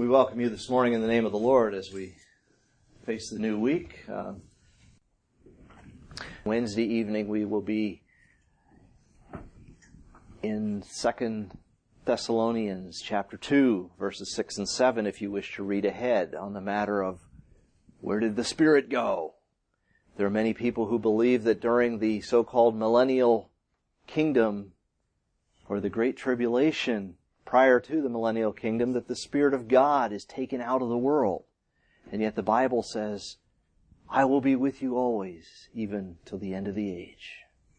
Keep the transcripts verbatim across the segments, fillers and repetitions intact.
We welcome you this morning in the name of the Lord as we face the new week. Uh, Wednesday evening we will be in Second Thessalonians chapter two, verses six and seven, if you wish to read ahead on the matter of where did the Spirit go? There are many people who believe that during the so-called millennial kingdom or the Great Tribulation, prior to the millennial kingdom, that the Spirit of God is taken out of the world. And yet the Bible says, I will be with you always, even till the end of the age.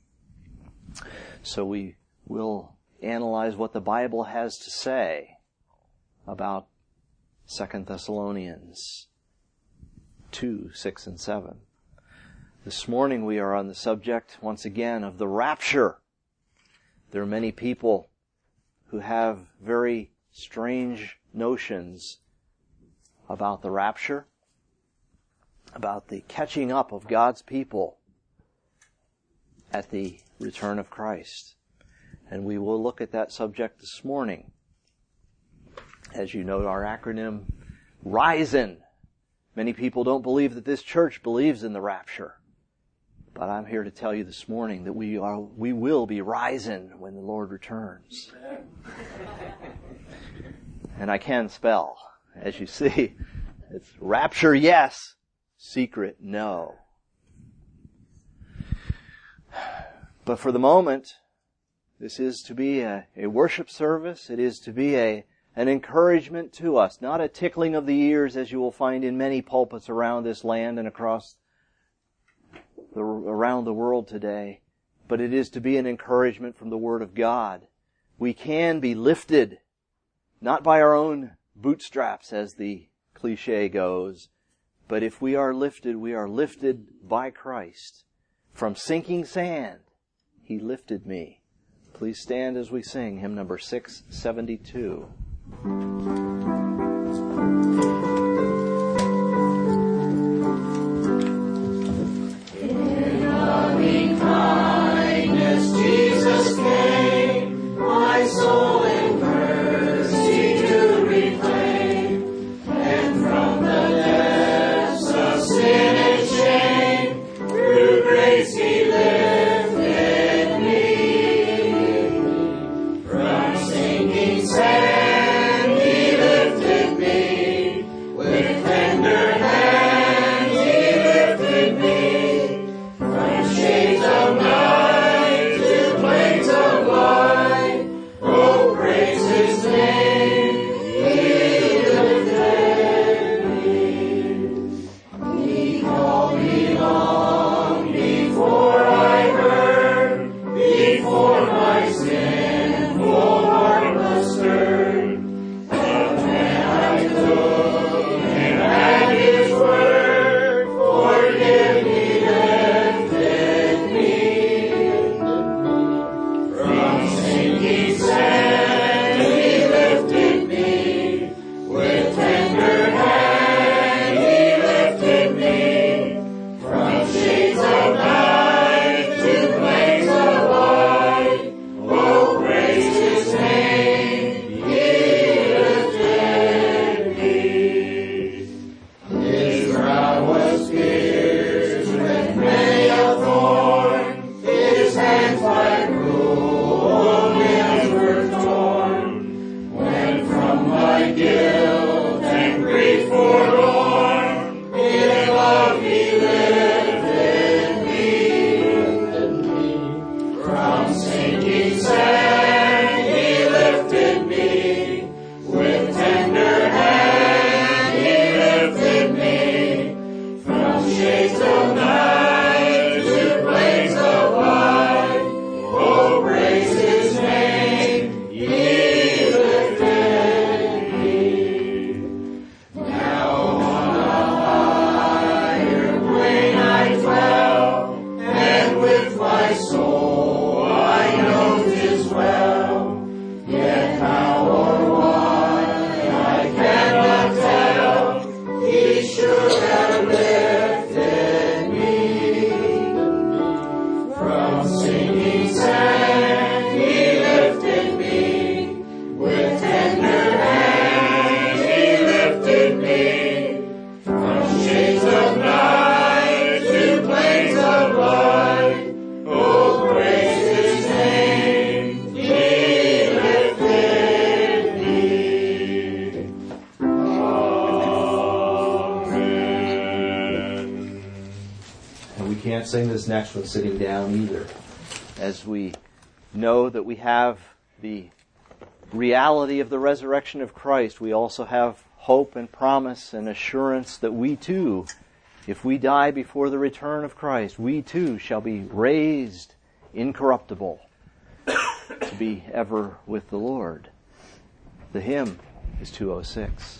So we will analyze what the Bible has to say about Second Thessalonians two, six, and seven. This morning we are on the subject, once again, of the rapture. There are many people who have very strange notions about the rapture, about the catching up of God's people at the return of Christ. And we will look at that subject this morning. As you know, our acronym, RISEN. Many people don't believe that this church believes in the rapture. But I'm here to tell you this morning that we are, we will be rising when the Lord returns. And I can spell, as you see. It's rapture, yes. Secret, no. But for the moment, this is to be a, a worship service. It is to be a an encouragement to us, not a tickling of the ears, as you will find in many pulpits around this land and across The, around the world today, but it is to be an encouragement from the Word of God. We can be lifted, not by our own bootstraps, as the cliche goes, but if we are lifted, we are lifted by Christ. From sinking sand, He lifted me. Please stand as we sing hymn number six seventy-two. Sand, he can't sing this next one sitting down either. As we know that we have the reality of the resurrection of Christ, we also have hope and promise and assurance that we too, if we die before the return of Christ, we too shall be raised incorruptible to be ever with the Lord. The hymn is two oh six.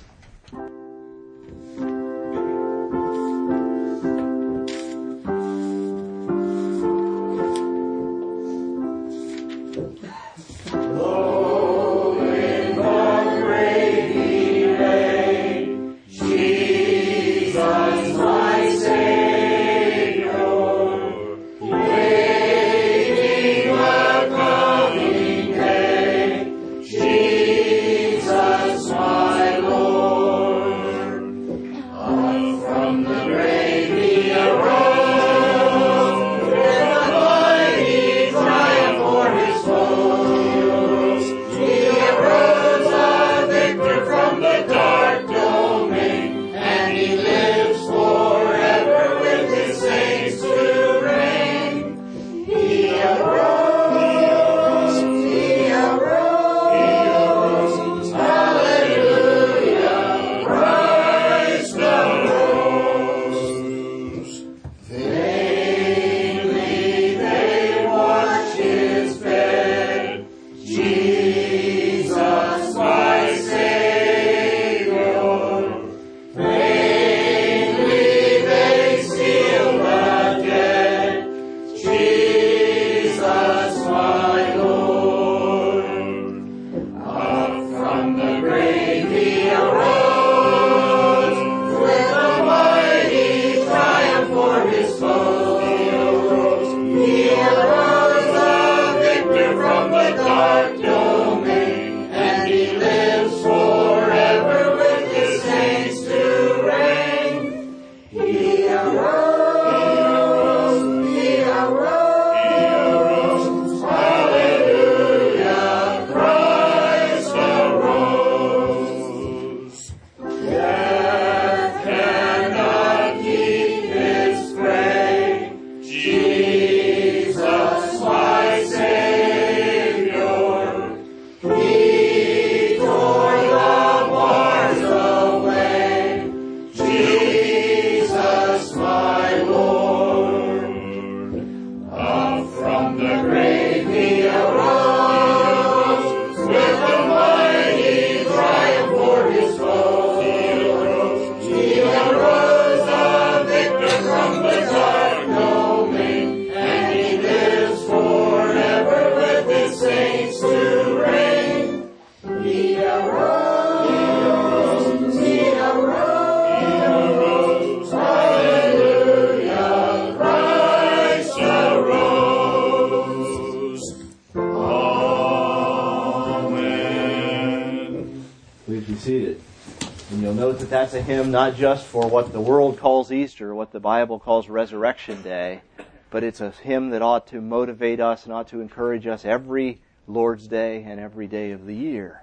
That's a hymn not just for what the world calls Easter, what the Bible calls Resurrection Day, but it's a hymn that ought to motivate us and ought to encourage us every Lord's Day and every day of the year.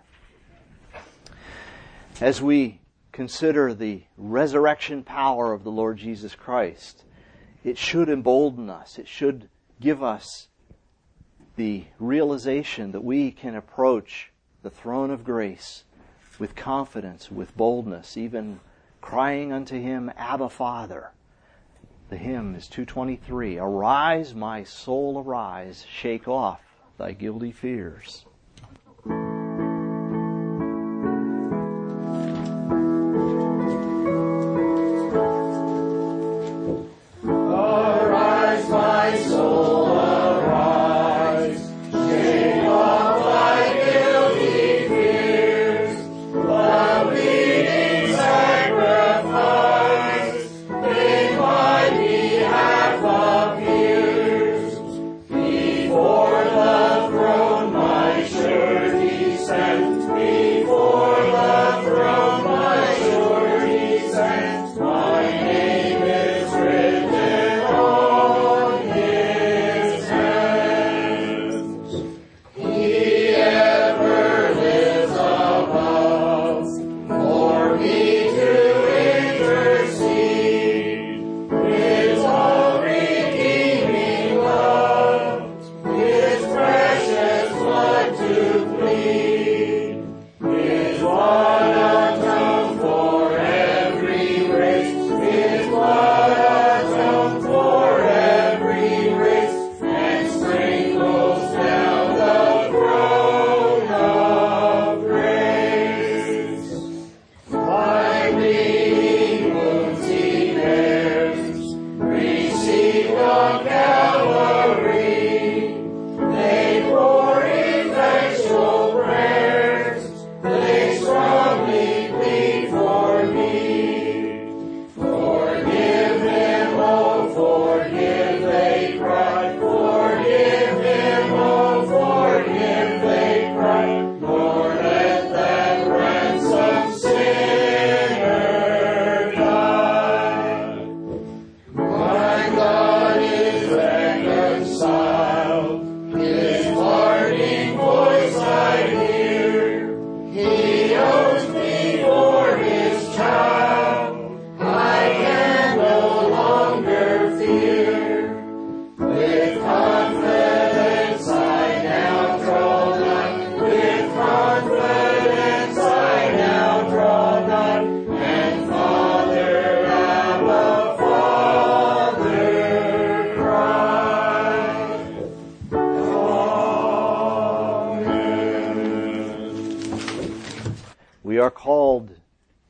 As we consider the resurrection power of the Lord Jesus Christ, it should embolden us. It should give us the realization that we can approach the throne of grace with confidence, with boldness, even crying unto Him, Abba, Father. The hymn is two twenty-three. Arise, my soul, arise, shake off thy guilty fears. Arise, my soul, arise, shake off thy guilty fears. The bleeding sacrifice in my behalf appears. Before the throne my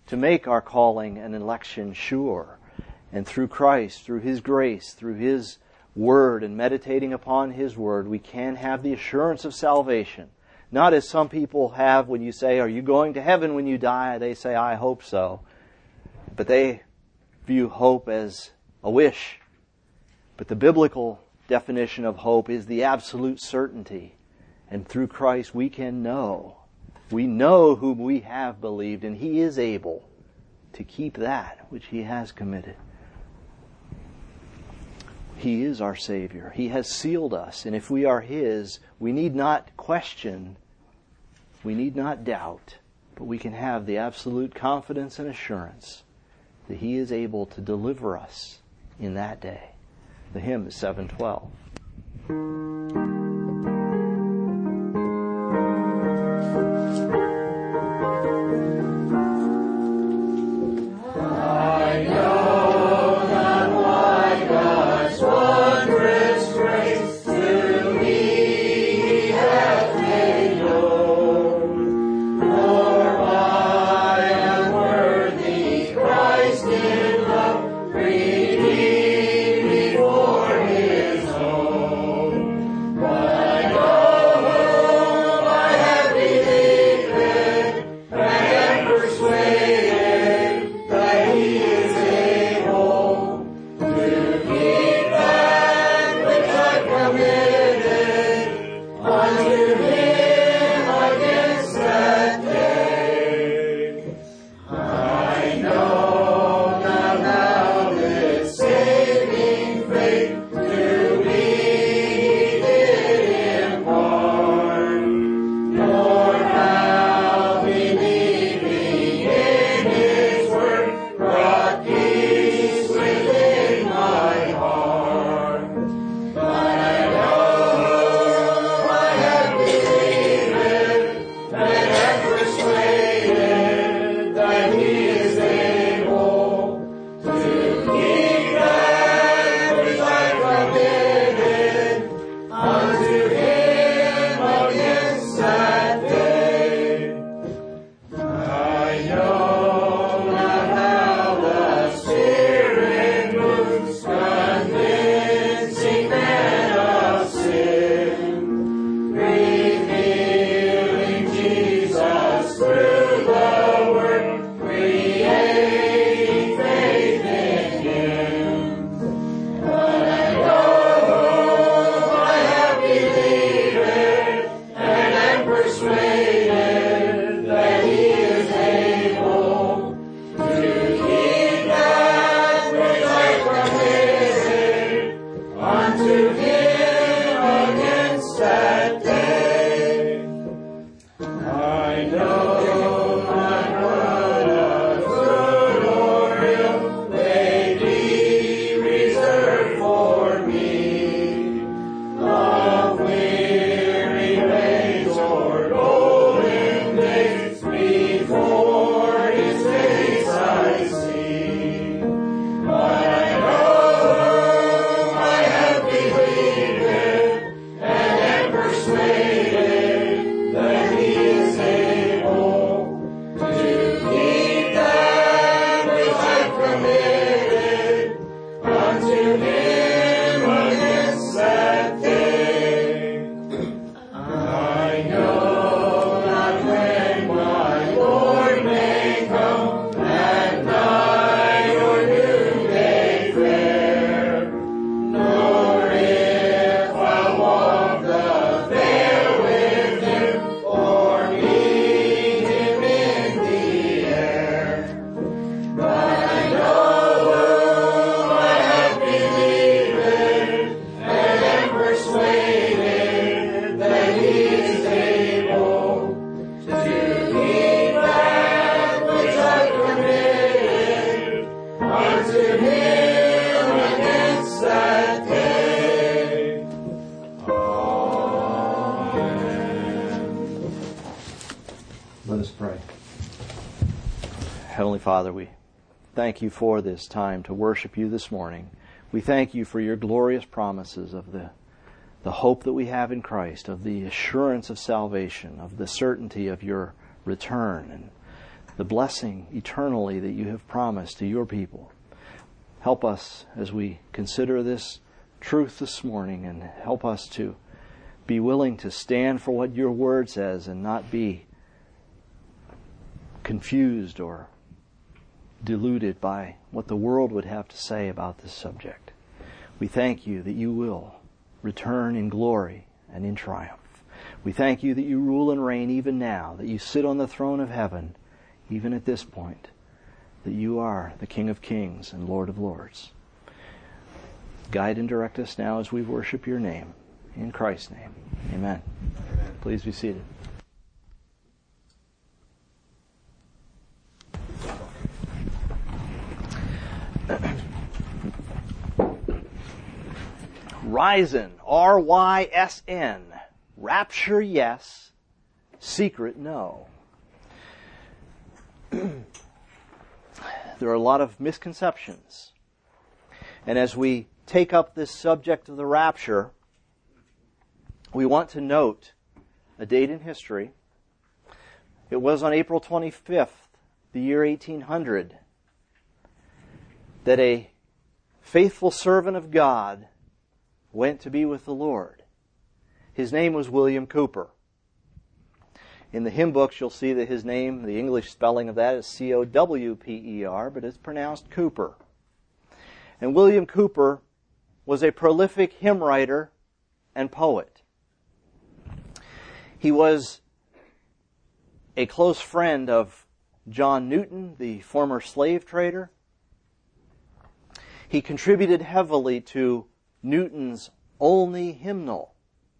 to make our calling and election sure. And through Christ, through His grace, through His Word, and meditating upon His Word, we can have the assurance of salvation. Not as some people have when you say, are you going to heaven when you die? They say, I hope so. But they view hope as a wish. But the biblical definition of hope is the absolute certainty. And through Christ we can know. We know whom we have believed, and He is able to keep that which He has committed. He is our Savior. He has sealed us. And if we are His, we need not question, we need not doubt, but we can have the absolute confidence and assurance that He is able to deliver us in that day. The hymn is seven twelve. Heavenly Father, we thank you for this time to worship you this morning. We thank you for your glorious promises of the, the hope that we have in Christ, of the assurance of salvation, of the certainty of your return, and the blessing eternally that you have promised to your people. Help us as we consider this truth this morning, and help us to be willing to stand for what your word says and not be confused or deluded by what the world would have to say about this subject. We thank you that you will return in glory and in triumph. We thank you that you rule and reign even now, that you sit on the throne of heaven, even at this point, that you are the King of Kings and Lord of Lords. Guide and direct us now as we worship your name. In Christ's name, amen. Amen. Please be seated. Rysn, R Y S N. Rapture, yes. Secret, no. There are a lot of misconceptions. And as we take up this subject of the rapture, we want to note a date in history. It was on April twenty-fifth, the year eighteen hundred, that a faithful servant of God went to be with the Lord. His name was William Cowper. In the hymn books, you'll see that his name, the English spelling of that is C O W P E R, but it's pronounced Cooper. And William Cowper was a prolific hymn writer and poet. He was a close friend of John Newton, the former slave trader. He contributed heavily to Newton's Olney hymnal.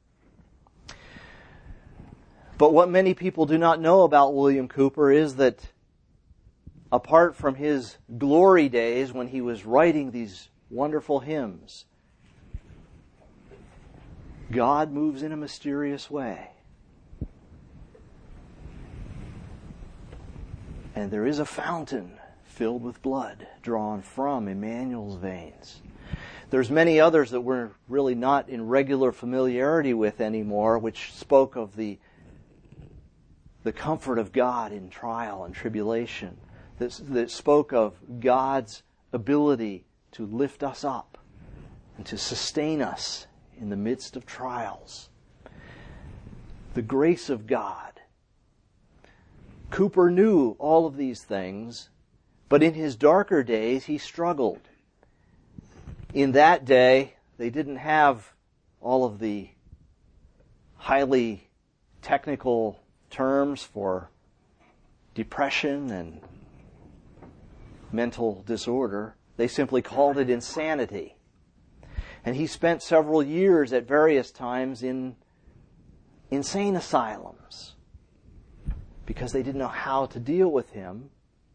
But what many people do not know about William Cowper is that apart from his glory days when he was writing these wonderful hymns, God moves in a mysterious way. And there is a fountain filled with blood drawn from Emmanuel's veins. There's many others that we're really not in regular familiarity with anymore, which spoke of the, the comfort of God in trial and tribulation, that, that spoke of God's ability to lift us up and to sustain us in the midst of trials. The grace of God. Cowper knew all of these things, but in his darker days he struggled. In that day, they didn't have all of the highly technical terms for depression and mental disorder. They simply called it insanity. And he spent several years at various times in insane asylums because they didn't know how to deal with him.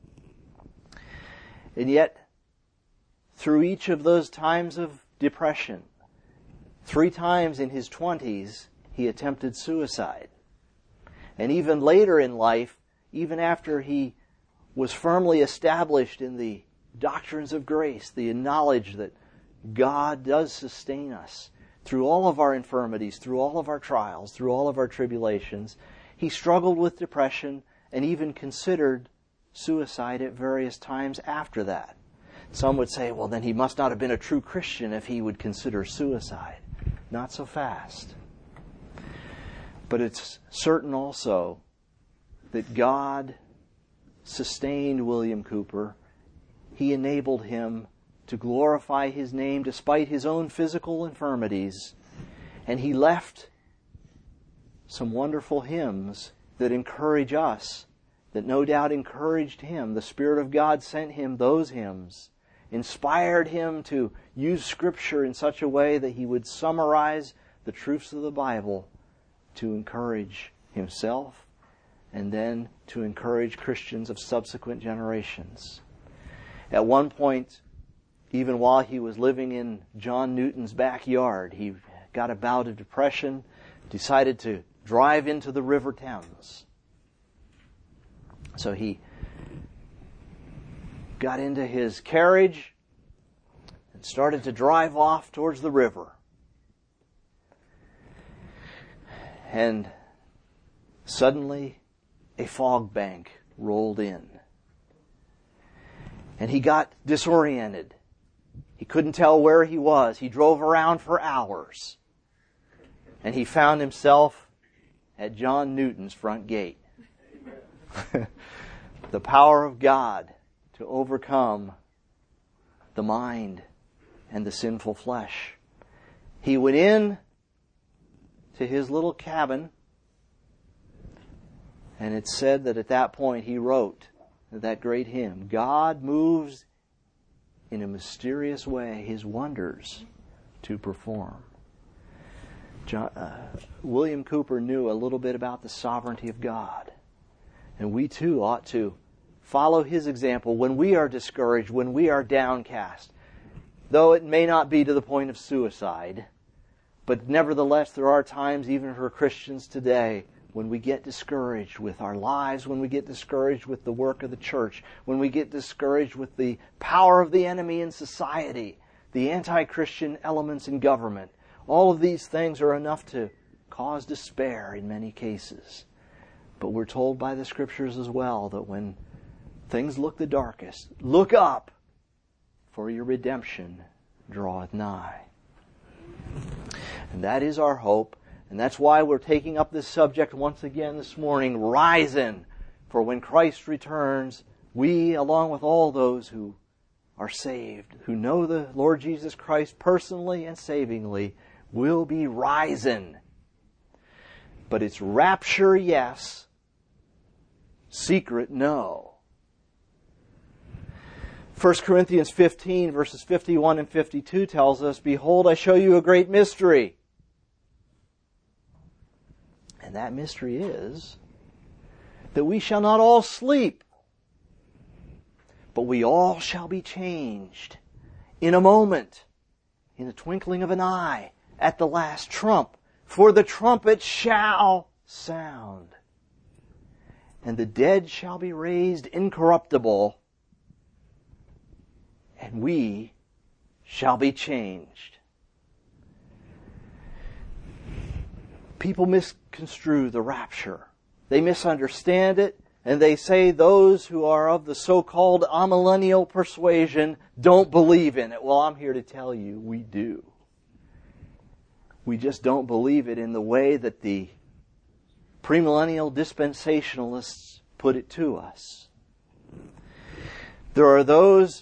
And yet, through each of those times of depression, three times in his twenties, he attempted suicide. And even later in life, even after he was firmly established in the doctrines of grace, the knowledge that God does sustain us through all of our infirmities, through all of our trials, through all of our tribulations, he struggled with depression and even considered suicide at various times after that. Some would say, well, then he must not have been a true Christian if he would consider suicide. Not so fast. But it's certain also that God sustained William Cowper. He enabled him to glorify his name despite his own physical infirmities. And he left some wonderful hymns that encourage us, that no doubt encouraged him. The Spirit of God sent him those hymns, inspired him to use Scripture in such a way that he would summarize the truths of the Bible to encourage himself and then to encourage Christians of subsequent generations. At one point, even while he was living in John Newton's backyard, he got a bout of depression, decided to drive into the River Thames. So he got into his carriage and started to drive off towards the river. And suddenly a fog bank rolled in. And he got disoriented. He couldn't tell where he was. He drove around for hours. And he found himself at John Newton's front gate. The power of God to overcome the mind and the sinful flesh. He went in to his little cabin, and it said that at that point he wrote that great hymn, God moves in a mysterious way His wonders to perform. John, uh, William Cooper knew a little bit about the sovereignty of God. And we too ought to follow his example when we are discouraged, when we are downcast. Though it may not be to the point of suicide, but nevertheless there are times even for Christians today when we get discouraged with our lives, when we get discouraged with the work of the church, when we get discouraged with the power of the enemy in society, the anti-Christian elements in government. All of these things are enough to cause despair in many cases. But we're told by the Scriptures as well that when things look the darkest, look up, for your redemption draweth nigh. And that is our hope. And that's why we're taking up this subject once again this morning, rising. For when Christ returns, we, along with all those who are saved, who know the Lord Jesus Christ personally and savingly, will be rising. But it's rapture, yes. Secret, no. First Corinthians fifteen, verses fifty-one and fifty-two tells us, Behold, I show you a great mystery. And that mystery is that we shall not all sleep, but we all shall be changed in a moment, in the twinkling of an eye, at the last trump. For the trumpet shall sound, and the dead shall be raised incorruptible, and we shall be changed. People misconstrue the rapture. They misunderstand it, and they say those who are of the so-called amillennial persuasion don't believe in it. Well, I'm here to tell you we do. We just don't believe it in the way that the premillennial dispensationalists put it to us. There are those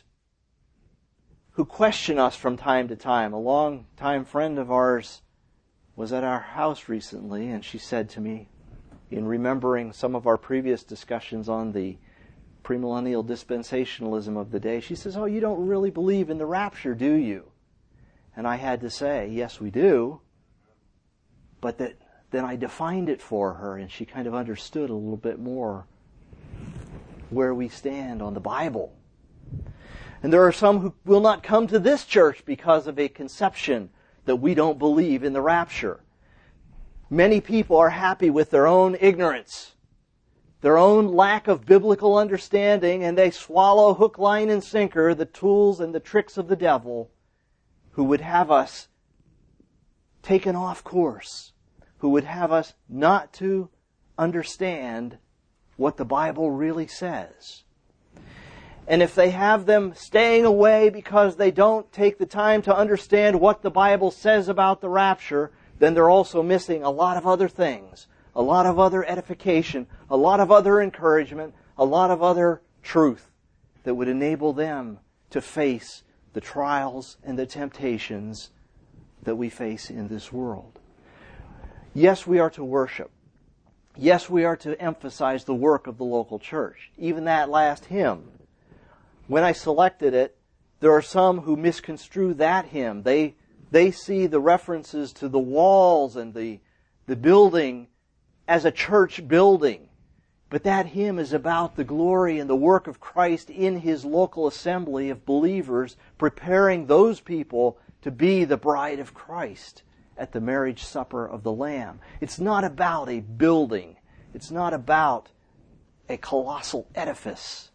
who question us from time to time. A long-time friend of ours was at our house recently, and she said to me, in remembering some of our previous discussions on the premillennial dispensationalism of the day, she says, oh, you don't really believe in the rapture, do you? And I had to say, yes, we do. But that then I defined it for her, and she kind of understood a little bit more where we stand on the Bible. And there are some who will not come to this church because of a conception that we don't believe in the rapture. Many people are happy with their own ignorance, their own lack of biblical understanding, and they swallow hook, line, and sinker the tools and the tricks of the devil, who would have us taken off course, who would have us not to understand what the Bible really says. And if they have them staying away because they don't take the time to understand what the Bible says about the rapture, then they're also missing a lot of other things, a lot of other edification, a lot of other encouragement, a lot of other truth that would enable them to face the trials and the temptations that we face in this world. Yes, we are to worship. Yes, we are to emphasize the work of the local church. Even that last hymn. When I selected it, there are some who misconstrue that hymn. They they see the references to the walls and the, the building as a church building. But that hymn is about the glory and the work of Christ in His local assembly of believers, preparing those people to be the bride of Christ at the marriage supper of the Lamb. It's not about a building. It's not about a colossal edifice.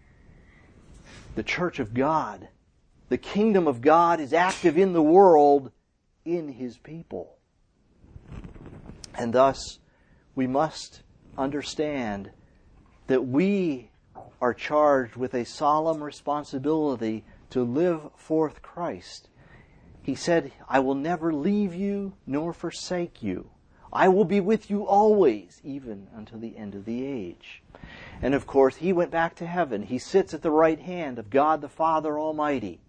The church of God, the kingdom of God, is active in the world in His people. And thus, we must understand that we are charged with a solemn responsibility to live forth Christ. He said, I will never leave you nor forsake you. I will be with you always, even until the end of the age. And of course, He went back to heaven. He sits at the right hand of God the Father Almighty,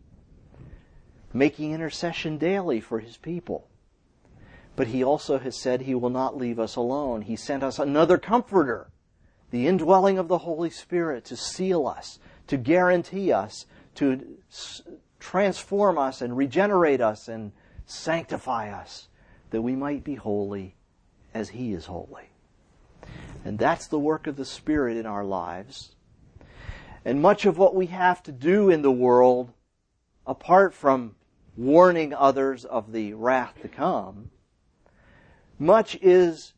making intercession daily for His people. But He also has said He will not leave us alone. He sent us another Comforter, the indwelling of the Holy Spirit, to seal us, to guarantee us, to transform us and regenerate us and sanctify us, that we might be holy as He is holy. And that's the work of the Spirit in our lives. And much of what we have to do in the world, apart from warning others of the wrath to come, much is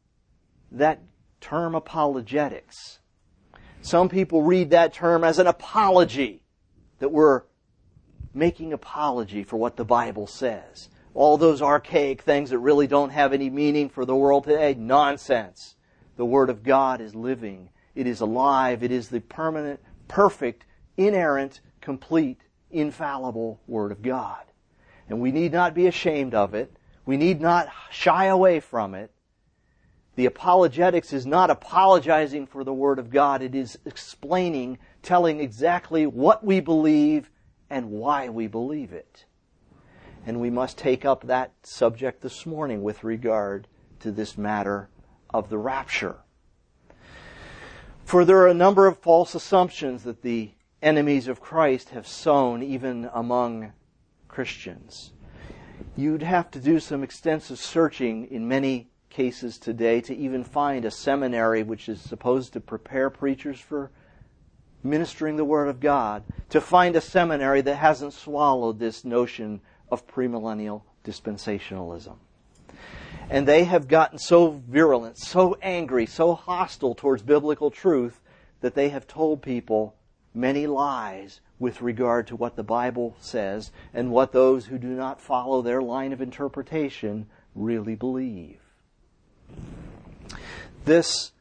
that term apologetics. Some people read that term as an apology, that we're making apology for what the Bible says. All those archaic things that really don't have any meaning for the world today, nonsense. The Word of God is living. It is alive. It is the permanent, perfect, inerrant, complete, infallible Word of God. And we need not be ashamed of it. We need not shy away from it. The apologetics is not apologizing for the Word of God. It is explaining, telling exactly what we believe and why we believe it. And we must take up that subject this morning with regard to this matter of the rapture. For there are a number of false assumptions that the enemies of Christ have sown even among Christians. You'd have to do some extensive searching in many cases today to even find a seminary which is supposed to prepare preachers for ministering the Word of God, to find a seminary that hasn't swallowed this notion of premillennial dispensationalism. And they have gotten so virulent, so angry, so hostile towards biblical truth that they have told people many lies with regard to what the Bible says and what those who do not follow their line of interpretation really believe. This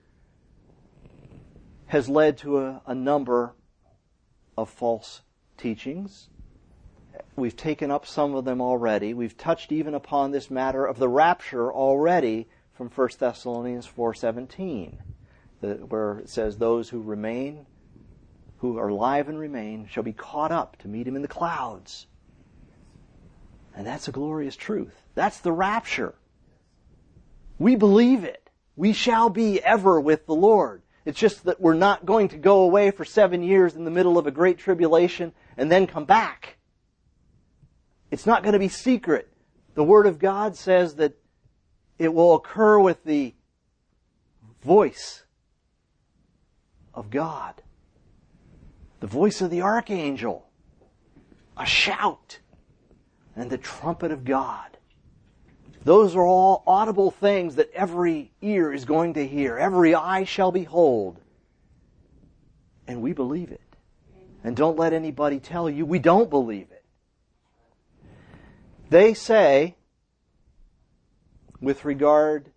has led to a, a number of false teachings. We've taken up some of them already. We've touched even upon this matter of the rapture already from First Thessalonians four seventeen, where it says, those who remain, who are alive and remain, shall be caught up to meet Him in the clouds. And that's a glorious truth. That's the rapture. We believe it. We shall be ever with the Lord. It's just that we're not going to go away for seven years in the middle of a great tribulation and then come back. It's not going to be secret. The Word of God says that it will occur with the voice of God, the voice of the archangel, a shout, and the trumpet of God. Those are all audible things that every ear is going to hear. Every eye shall behold. And we believe it. And don't let anybody tell you we don't believe it. They say, with regard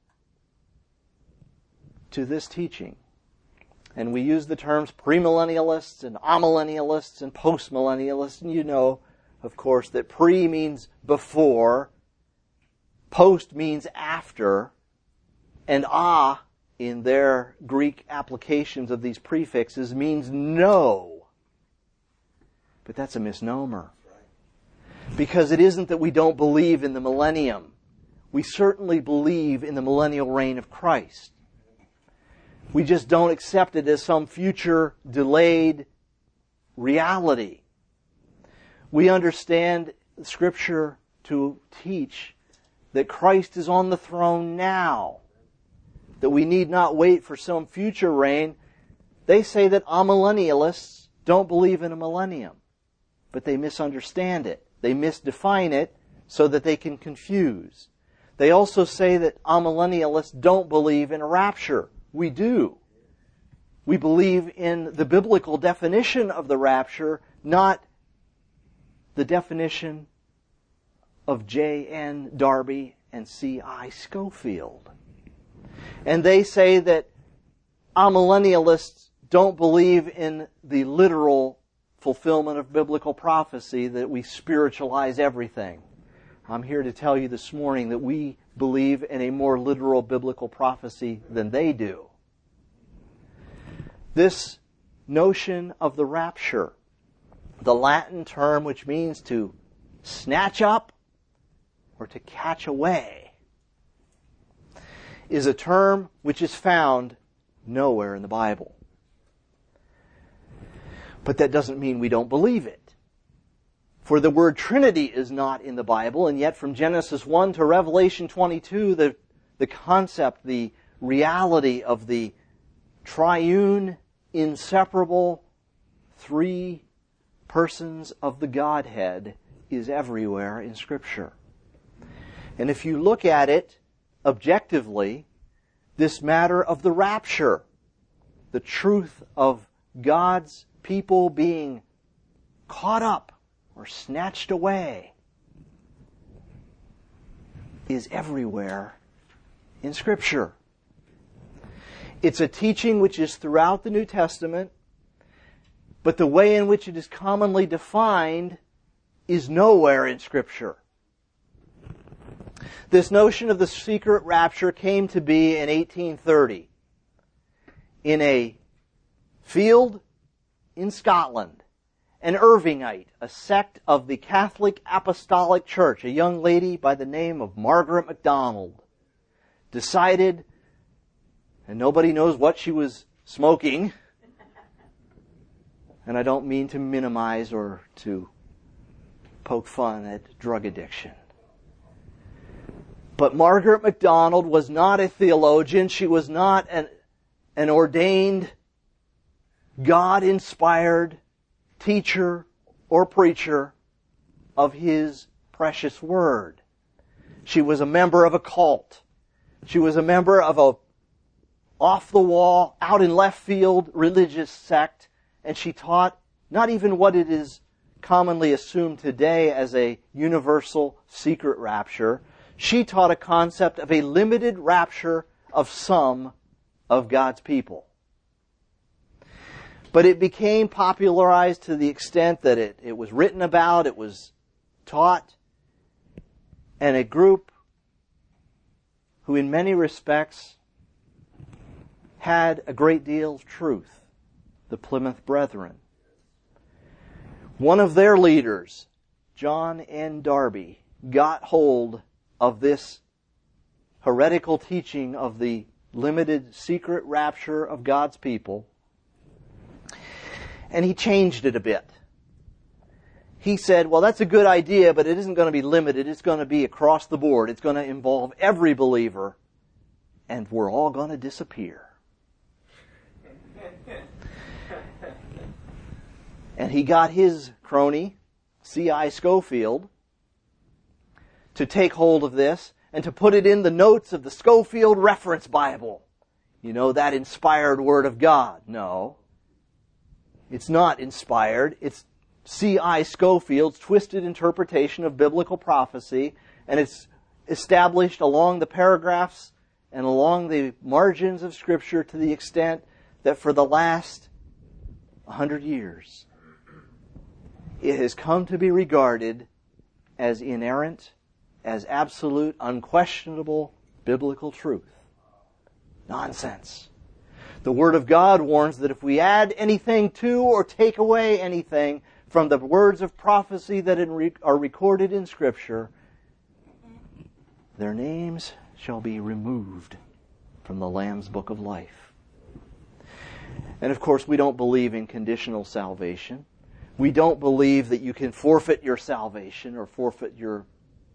to this teaching, and we use the terms premillennialists and amillennialists and postmillennialists, and you know, of course, that pre means before, post means after, and a, in their Greek applications of these prefixes, means no. But that's a misnomer. Because it isn't that we don't believe in the millennium. We certainly believe in the millennial reign of Christ. We just don't accept it as some future delayed reality. We understand Scripture to teach that Christ is on the throne now, that we need not wait for some future reign. They say that amillennialists don't believe in a millennium, but they misunderstand it. They misdefine it so that they can confuse. They also say that amillennialists don't believe in a rapture. We do. We believe in the biblical definition of the rapture, not the definition of J N Darby and C I Schofield. And they say that amillennialists don't believe in the literal fulfillment of biblical prophecy, that we spiritualize everything. I'm here to tell you this morning that we believe in a more literal biblical prophecy than they do. This notion of the rapture, the Latin term which means to snatch up or to catch away, is a term which is found nowhere in the Bible. But that doesn't mean we don't believe it. For the word Trinity is not in the Bible, and yet from Genesis one to Revelation twenty-two, the, the concept, the reality of the triune, inseparable, three persons of the Godhead is everywhere in Scripture. And if you look at it objectively, this matter of the rapture, the truth of God's people being caught up or snatched away, is everywhere in Scripture. It's a teaching which is throughout the New Testament, but the way in which it is commonly defined is nowhere in Scripture. This notion of the secret rapture came to be in eighteen thirty in a field in Scotland. An Irvingite, a sect of the Catholic Apostolic Church, a young lady by the name of Margaret MacDonald, decided, and nobody knows what she was smoking, and I don't mean to minimize or to poke fun at drug addiction. But Margaret MacDonald was not a theologian. She was not an, an ordained, God-inspired teacher or preacher of His precious Word. She was a member of a cult. She was a member of a off-the-wall, out in left field religious sect, and she taught not even what it is commonly assumed today as a universal secret rapture. She taught a concept of a limited rapture of some of God's people. But it became popularized to the extent that it, it was written about, it was taught, and a group who in many respects had a great deal of truth, the Plymouth Brethren. One of their leaders, John N. Darby, got hold of this heretical teaching of the limited secret rapture of God's people, and he changed it a bit. He said, well, that's a good idea, but it isn't going to be limited. It's going to be across the board. It's going to involve every believer, and we're all going to disappear. And he got his crony, C I Scofield, to take hold of this and to put it in the notes of the Scofield Reference Bible. You know, that inspired Word of God. No. It's not inspired. It's C I Scofield's twisted interpretation of biblical prophecy, and it's established along the paragraphs and along the margins of Scripture to the extent that for the last one hundred years, it has come to be regarded as inerrant, as absolute, unquestionable biblical truth. Nonsense. The Word of God warns that if we add anything to or take away anything from the words of prophecy that are recorded in Scripture, their names shall be removed from the Lamb's Book of Life. And of course, we don't believe in conditional salvation. We don't believe that you can forfeit your salvation or forfeit your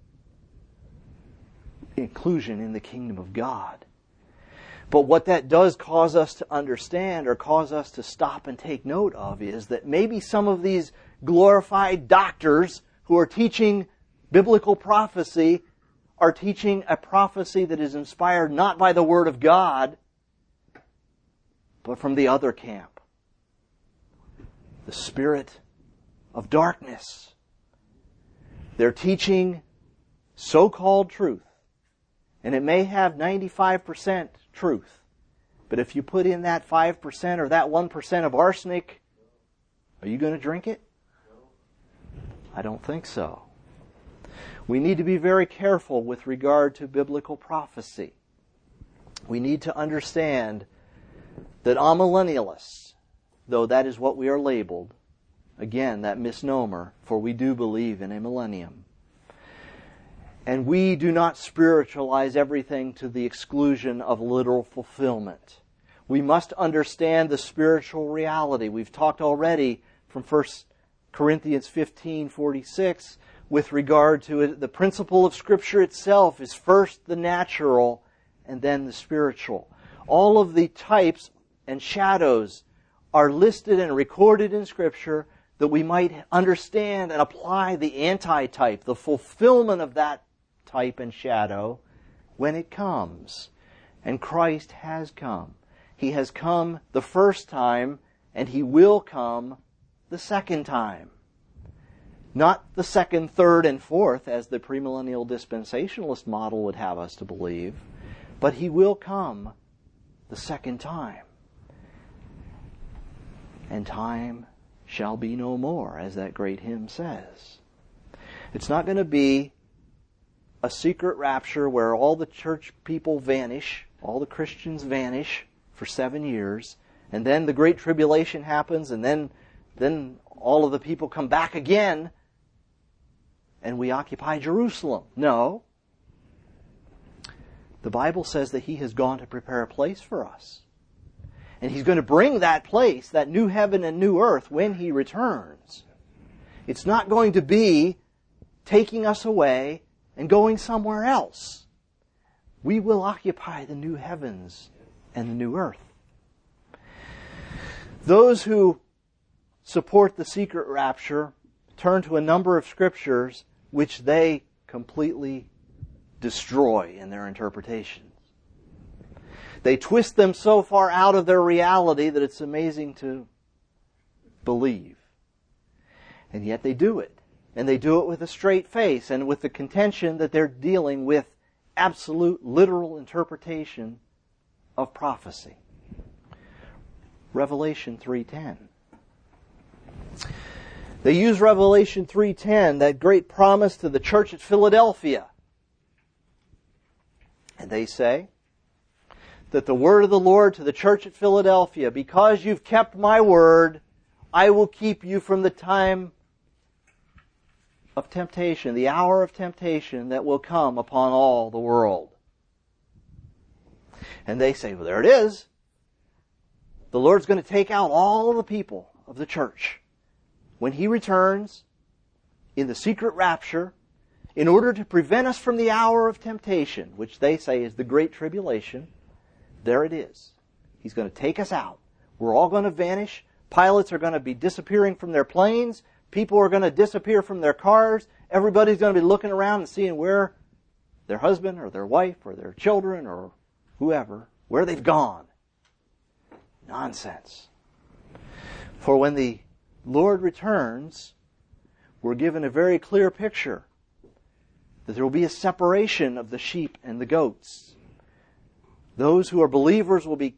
inclusion in the kingdom of God. But what that does cause us to understand or cause us to stop and take note of is that maybe some of these glorified doctors who are teaching biblical prophecy are teaching a prophecy that is inspired not by the Word of God, but from the other camp. The spirit of darkness. They're teaching so-called truth, and it may have ninety-five percent truth, But if you put in that five percent or that one percent of arsenic, are you going to drink it? I don't think so. We need to be very careful with regard to biblical prophecy. We need to understand that amillennialists, though that is what we are labeled, again, that misnomer, for we do believe in a millennium. And we do not spiritualize everything to the exclusion of literal fulfillment. We must understand the spiritual reality. We've talked already from First Corinthians fifteen forty-six with regard to it. The principle of Scripture itself is first the natural and then the spiritual. All of the types and shadows are listed and recorded in Scripture that we might understand and apply the antitype, the fulfillment of that type and shadow when it comes. And Christ has come. He has come the first time, and He will come the second time. Not the second, third, and fourth, as the premillennial dispensationalist model would have us to believe, but He will come the second time. And time shall be no more, as that great hymn says. It's not going to be a secret rapture where all the church people vanish, all the Christians vanish for seven years, and then the Great Tribulation happens, and then, then all of the people come back again, and we occupy Jerusalem. No. The Bible says that He has gone to prepare a place for us. And He's going to bring that place, that new heaven and new earth, when He returns. It's not going to be taking us away and going somewhere else. We will occupy the new heavens and the new earth. Those who support the secret rapture turn to a number of scriptures which they completely destroy in their interpretations. They twist them so far out of their reality that it's amazing to believe. And yet they do it. And they do it with a straight face and with the contention that they're dealing with absolute literal interpretation of prophecy. Revelation three ten. They use Revelation three ten, that great promise to the church at Philadelphia. And they say that the word of the Lord to the church at Philadelphia, because you've kept my word, I will keep you from the time of temptation, the hour of temptation that will come upon all the world. And they say, well, there it is. The Lord's going to take out all the people of the church when He returns in the secret rapture in order to prevent us from the hour of temptation, which they say is the Great Tribulation. There it is. He's going to take us out. We're all going to vanish. Pilots are going to be disappearing from their planes. People are going to disappear from their cars. Everybody's going to be looking around and seeing where their husband or their wife or their children or whoever, where they've gone. Nonsense. For when the Lord returns, we're given a very clear picture that there will be a separation of the sheep and the goats. Those who are believers will be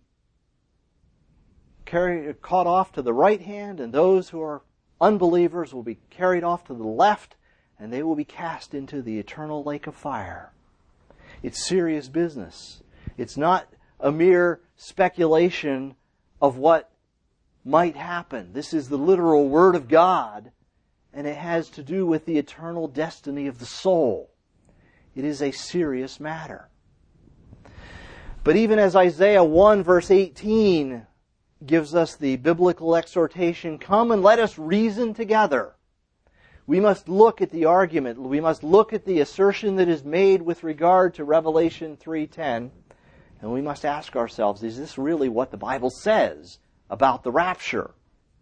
carried, caught off to the right hand, and those who are unbelievers will be carried off to the left, and they will be cast into the eternal lake of fire. It's serious business. It's not a mere speculation of what might happen. This is the literal Word of God, and it has to do with the eternal destiny of the soul. It is a serious matter. But even as Isaiah one verse eighteen gives us the biblical exhortation, come and let us reason together. We must look at the argument. We must look at the assertion that is made with regard to Revelation three ten. And we must ask ourselves, is this really what the Bible says about the rapture?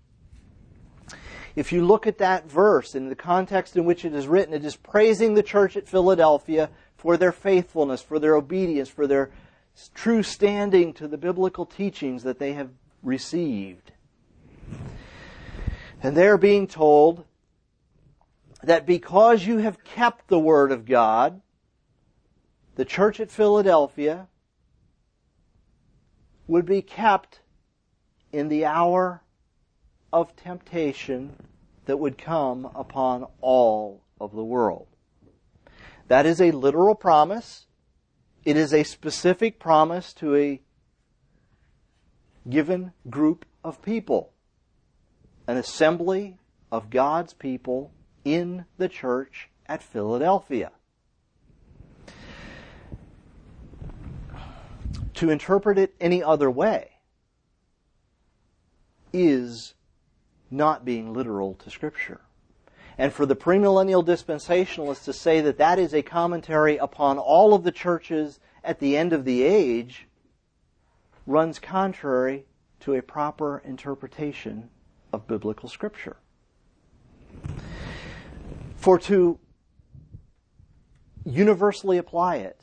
If you look at that verse in the context in which it is written, it is praising the church at Philadelphia for their faithfulness, for their obedience, for their true standing to the biblical teachings that they have received. And they're being told that because you have kept the Word of God, the church at Philadelphia would be kept in the hour of temptation that would come upon all of the world. That is a literal promise. It is a specific promise to a given group of people, an assembly of God's people in the church at Philadelphia. To interpret it any other way is not being literal to Scripture. And for the premillennial dispensationalists to say that that is a commentary upon all of the churches at the end of the age runs contrary to a proper interpretation of biblical Scripture. For to universally apply it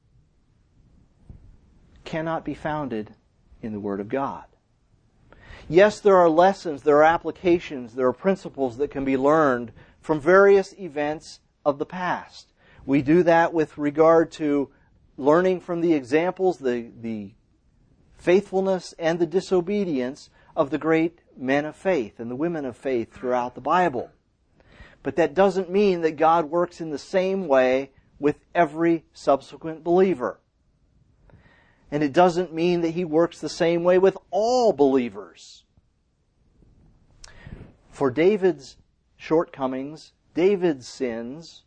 cannot be founded in the Word of God. Yes, there are lessons, there are applications, there are principles that can be learned from various events of the past. We do that with regard to learning from the examples, the, the faithfulness and the disobedience of the great men of faith and the women of faith throughout the Bible. But that doesn't mean that God works in the same way with every subsequent believer. And it doesn't mean that He works the same way with all believers. For David's shortcomings, David's sins,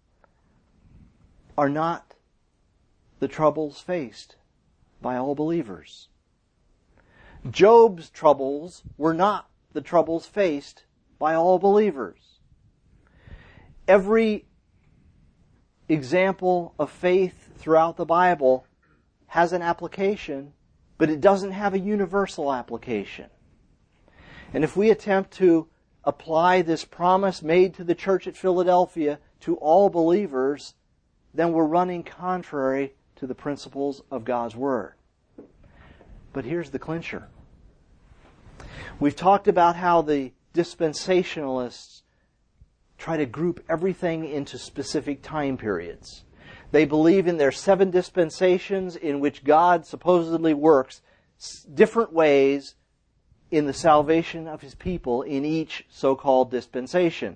are not the troubles faced by all believers. Job's troubles were not the troubles faced by all believers. Every example of faith throughout the Bible has an application, but it doesn't have a universal application. And if we attempt to apply this promise made to the church at Philadelphia to all believers, then we're running contrary to the principles of God's Word. But here's the clincher. We've talked about how the dispensationalists try to group everything into specific time periods. They believe in their seven dispensations in which God supposedly works different ways in the salvation of His people in each so-called dispensation.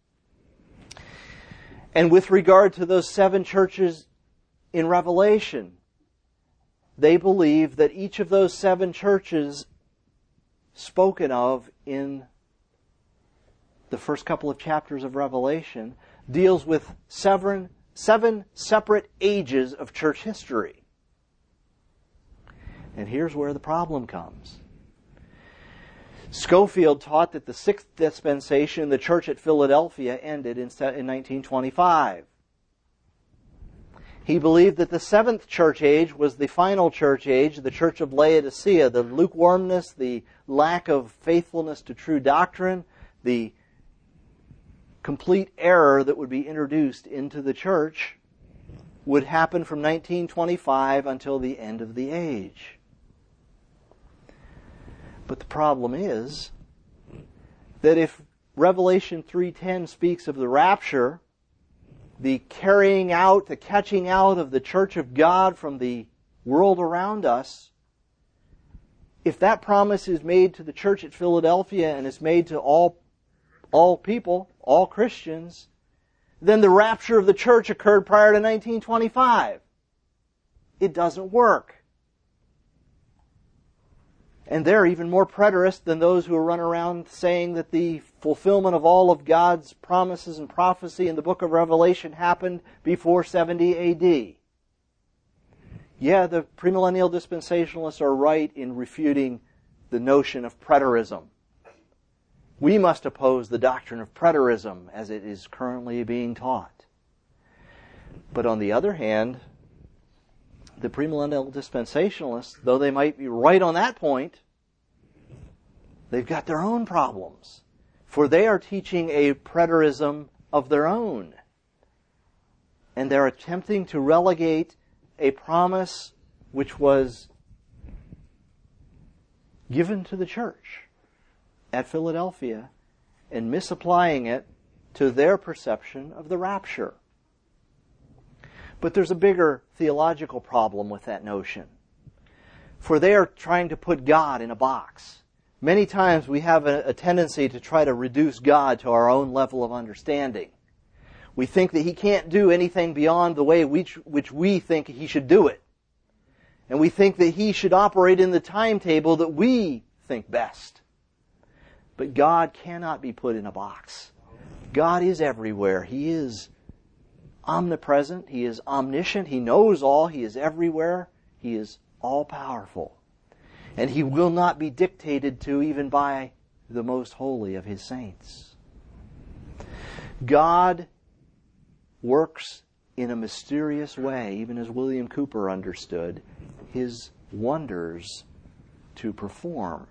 And with regard to those seven churches in Revelation, they believe that each of those seven churches spoken of in the first couple of chapters of Revelation deals with seven Seven separate ages of church history. And here's where the problem comes. Scofield taught that the sixth dispensation, the church at Philadelphia, ended in nineteen twenty-five. He believed that the seventh church age was the final church age, the church of Laodicea, the lukewarmness, the lack of faithfulness to true doctrine, the complete error that would be introduced into the church would happen from nineteen twenty-five until the end of the age. But the problem is that if Revelation three ten speaks of the rapture, the carrying out, the catching out of the church of God from the world around us, if that promise is made to the church at Philadelphia and is made to all all people, all Christians, then the rapture of the church occurred prior to nineteen twenty-five. It doesn't work. And they're even more preterist than those who run around saying that the fulfillment of all of God's promises and prophecy in the book of Revelation happened before seventy A D. Yeah, the premillennial dispensationalists are right in refuting the notion of preterism. We must oppose the doctrine of preterism as it is currently being taught. But on the other hand, the premillennial dispensationalists, though they might be right on that point, they've got their own problems. For they are teaching a preterism of their own. And they're attempting to relegate a promise which was given to the church at Philadelphia and misapplying it to their perception of the rapture. But there's a bigger theological problem with that notion. For they are trying to put God in a box. Many times we have a, a tendency to try to reduce God to our own level of understanding. We think that He can't do anything beyond the way which, which we think He should do it. And we think that He should operate in the timetable that we think best. But God cannot be put in a box. God is everywhere. He is omnipresent. He is omniscient. He knows all. He is everywhere. He is all-powerful. And He will not be dictated to even by the most holy of His saints. God works in a mysterious way, even as William Cooper understood, His wonders to perform.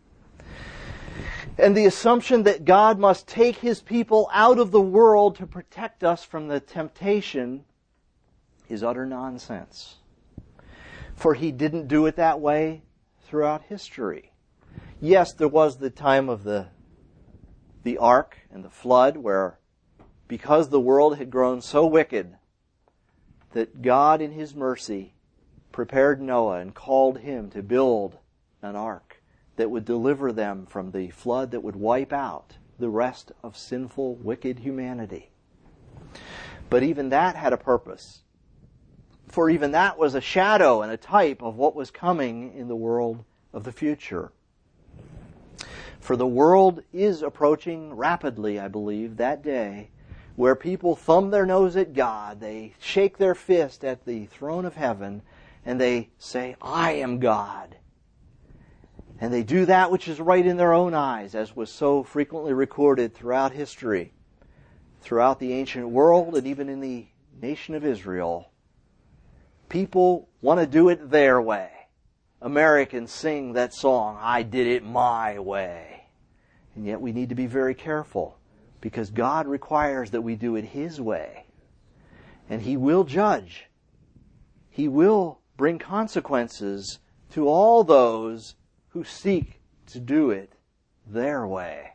And the assumption that God must take His people out of the world to protect us from the temptation is utter nonsense. For He didn't do it that way throughout history. Yes, there was the time of the, the ark and the flood where, because the world had grown so wicked, that God in His mercy prepared Noah and called him to build an ark that would deliver them from the flood that would wipe out the rest of sinful, wicked humanity. But even that had a purpose. For even that was a shadow and a type of what was coming in the world of the future. For the world is approaching rapidly, I believe, that day where people thumb their nose at God, they shake their fist at the throne of heaven, and they say, I am God. And they do that which is right in their own eyes, as was so frequently recorded throughout history, throughout the ancient world, and even in the nation of Israel. People want to do it their way. Americans sing that song, I did it my way. And yet we need to be very careful, because God requires that we do it His way. And He will judge. He will bring consequences to all those who seek to do it their way.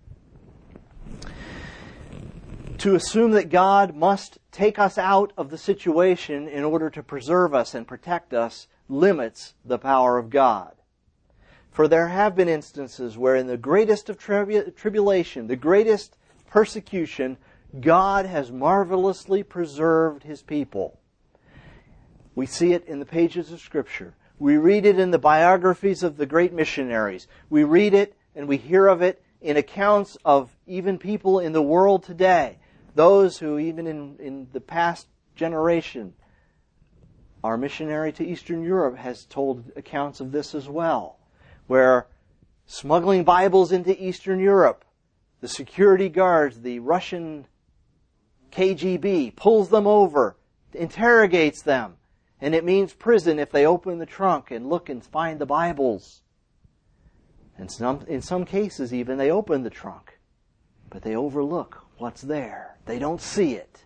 To assume that God must take us out of the situation in order to preserve us and protect us limits the power of God. For there have been instances where in the greatest of tribu- tribulation, the greatest persecution, God has marvelously preserved His people. We see it in the pages of Scripture. We read it in the biographies of the great missionaries. We read it and we hear of it in accounts of even people in the world today. Those who, even in, in the past generation, our missionary to Eastern Europe has told accounts of this as well, where smuggling Bibles into Eastern Europe, the security guards, the Russian K G B, pulls them over, interrogates them, and it means prison if they open the trunk and look and find the Bibles. And some, in some cases even, they open the trunk, but they overlook what's there. They don't see it.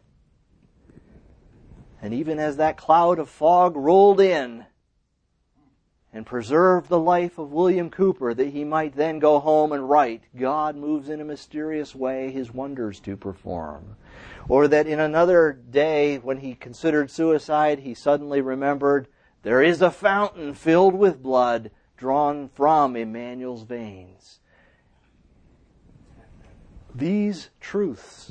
And even as that cloud of fog rolled in and preserved the life of William Cooper that he might then go home and write, God moves in a mysterious way His wonders to perform. Or that in another day when he considered suicide, he suddenly remembered, there is a fountain filled with blood drawn from Emmanuel's veins. These truths.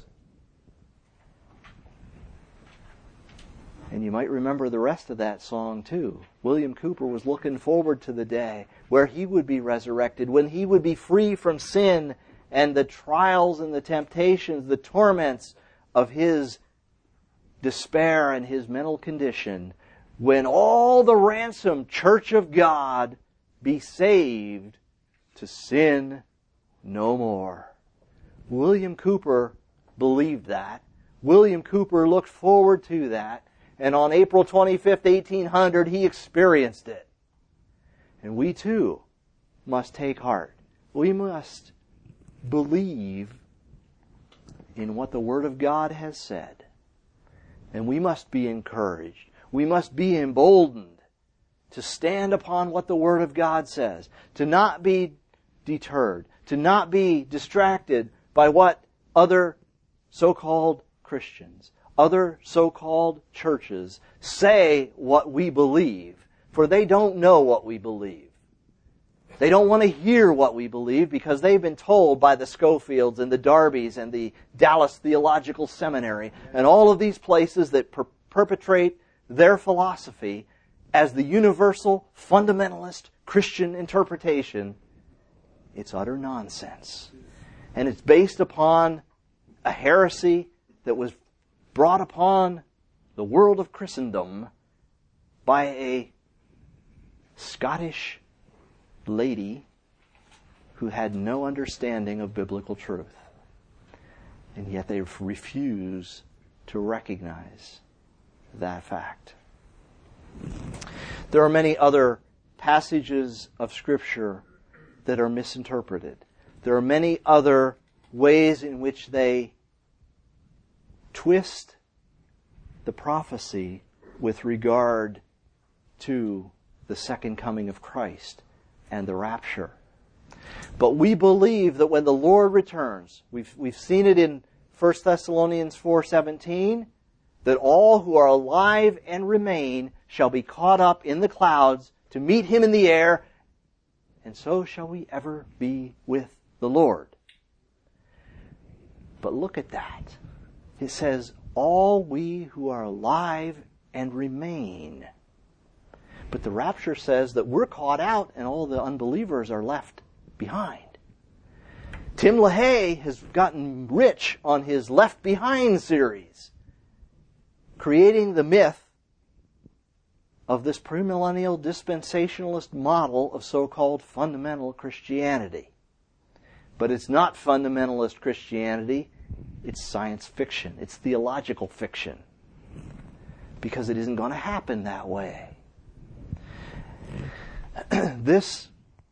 And you might remember the rest of that song too. William Cooper was looking forward to the day where he would be resurrected, when he would be free from sin and the trials and the temptations, the torments of his despair and his mental condition, when all the ransomed church of God be saved to sin no more. William Cooper believed that. William Cooper looked forward to that. And on April twenty-fifth, eighteen hundred, he experienced it. And we too must take heart. We must believe in what the Word of God has said. And we must be encouraged. We must be emboldened to stand upon what the Word of God says. To not be deterred. To not be distracted by what other so-called Christians, other so-called churches say what we believe. for they don't know what we believe. They don't want to hear what we believe because they've been told by the Schofields and the Darbys and the Dallas Theological Seminary and all of these places that per- perpetrate their philosophy as the universal fundamentalist Christian interpretation. It's utter nonsense. And it's based upon a heresy that was brought upon the world of Christendom by a Scottish lady who had no understanding of biblical truth. And yet they refuse to recognize that fact. There are many other passages of Scripture that are misinterpreted. There are many other ways in which they twist the prophecy with regard to the second coming of Christ and the rapture. But we believe that when the Lord returns, we've, we've seen it in First Thessalonians four seventeen, that all who are alive and remain shall be caught up in the clouds to meet Him in the air, and so shall we ever be with the Lord. But look at that. It says, all we who are alive and remain. But the rapture says that we're caught out and all the unbelievers are left behind. Tim LaHaye has gotten rich on his Left Behind series, creating the myth of this premillennial dispensationalist model of so-called fundamental Christianity. But it's not fundamentalist Christianity, it's science fiction, it's theological fiction, because it isn't going to happen that way. This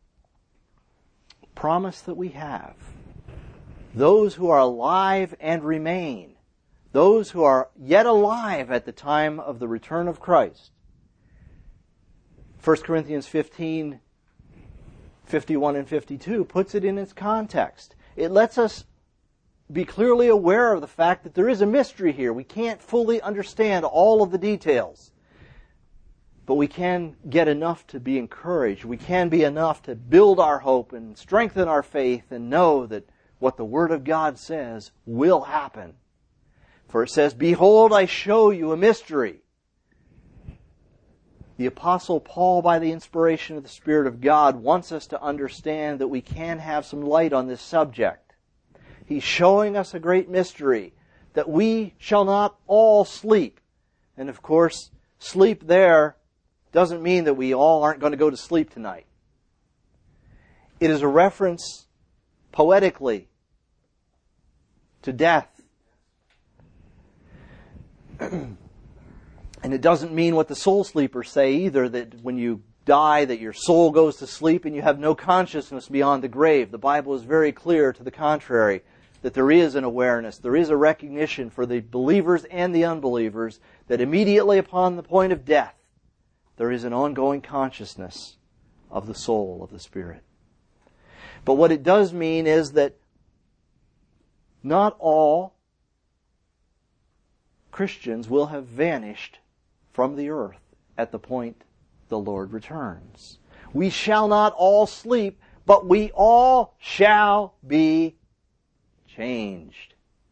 promise that we have, those who are alive and remain, those who are yet alive at the time of the return of Christ. First Corinthians fifteen, fifty-one and fifty-two puts it in its context. It lets us be clearly aware of the fact that there is a mystery here. We can't fully understand all of the details. But we can get enough to be encouraged. We can be enough to build our hope and strengthen our faith and know that what the Word of God says will happen. For it says, behold, I show you a mystery. The Apostle Paul, by the inspiration of the Spirit of God, wants us to understand that we can have some light on this subject. He's showing us a great mystery, that we shall not all sleep. And of course, sleep there doesn't mean that we all aren't going to go to sleep tonight. It is a reference, poetically, to death. And it doesn't mean what the soul sleepers say either, that when you die, that your soul goes to sleep and you have no consciousness beyond the grave. The Bible is very clear to the contrary, that there is an awareness, there is a recognition for the believers and the unbelievers that immediately upon the point of death, there is an ongoing consciousness of the soul, of the spirit. But what it does mean is that not all Christians will have vanished from the earth at the point the Lord returns. We shall not all sleep, but we all shall be changed.